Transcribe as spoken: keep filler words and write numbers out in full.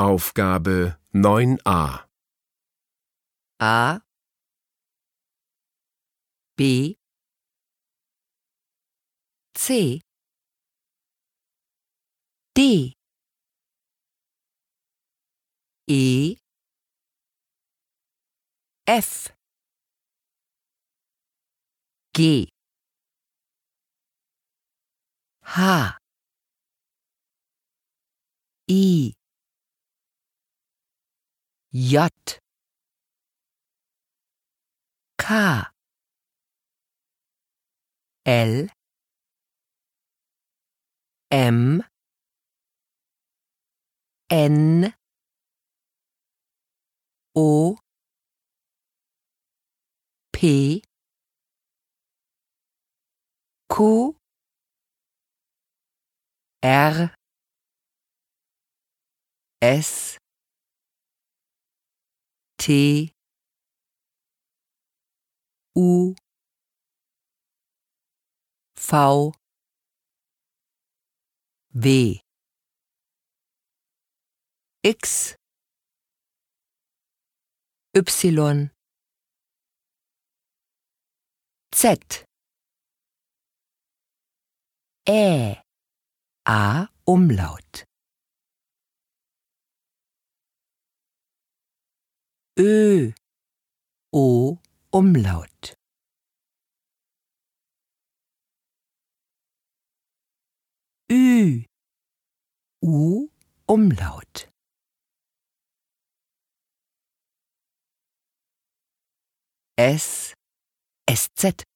Aufgabe neun a. A, B, C, D, E, F, G, H, I, J, K, L, M, N, O, P, Q, R, S, T, U, V, W, X, Y, Z, Ä, A, Umlaut, Ö, O, Umlaut, Ü, U, Umlaut, S, Sz,